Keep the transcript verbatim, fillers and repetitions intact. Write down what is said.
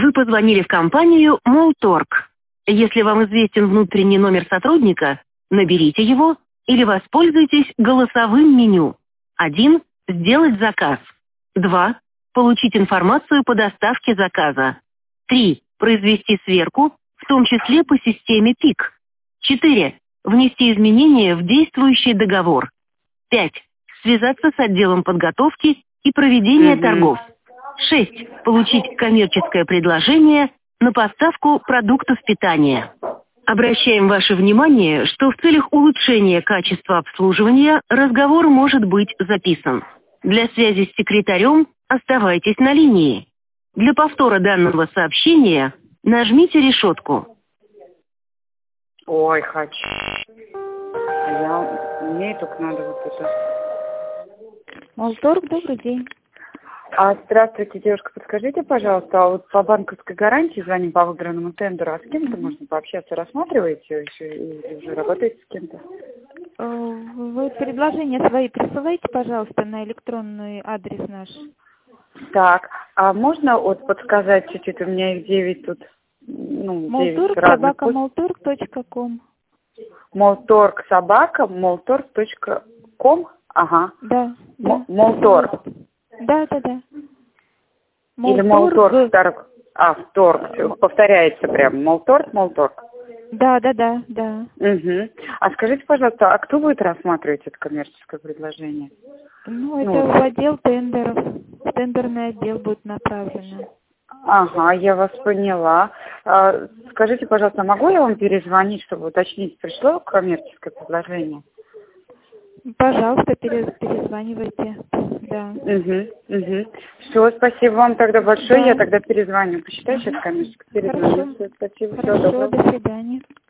Вы позвонили в компанию Молторг. Если вам известен внутренний номер сотрудника, наберите его или воспользуйтесь голосовым меню. один. Сделать заказ. два. Получить информацию по доставке заказа. три. Произвести сверку, в том числе по системе ПИК. четыре. Внести изменения в действующий договор. пять. Связаться с отделом подготовки и проведения Угу. торгов. шесть. Получить коммерческое предложение на поставку продуктов питания. Обращаем ваше внимание, что в целях улучшения качества обслуживания разговор может быть записан. Для связи с секретарем оставайтесь на линии. Для повтора данного сообщения нажмите решетку. Ой, хочу. А я... Мне только надо вот это. Молторг, добрый день. А, здравствуйте, девушка, подскажите, пожалуйста, а вот по банковской гарантии звоним по выигранному тендеру, а с кем-то можно пообщаться, рассматриваете еще или уже работаете с кем-то? Вы предложения свои присылайте, пожалуйста, на электронный адрес наш. Так, а можно вот подсказать чуть-чуть, у меня их девять тут, ну, Молторг, собака, молторг точка ком. Молторг, собака, молторг точка ком? Ага. Да. да. Молторг. Да, да, да. Или Молторг, торг. А, торг. Повторяется прям. Молторг, Молторг. Да, да, да, да. Угу. А скажите, пожалуйста, а кто будет рассматривать это коммерческое предложение? Ну, это ну, в отдел тендеров. В тендерный отдел будет направлено. Ага, я вас поняла. А, скажите, пожалуйста, могу я вам перезвонить, чтобы уточнить, пришло коммерческое предложение? Пожалуйста, перезванивайте. Да. Угу, угу. Все, спасибо вам тогда большое. Да. Я тогда перезвоню. Посчитай сейчас коммерческое. Перезвоню. Хорошо. Все, спасибо. Хорошо, Всего доброго. до свидания.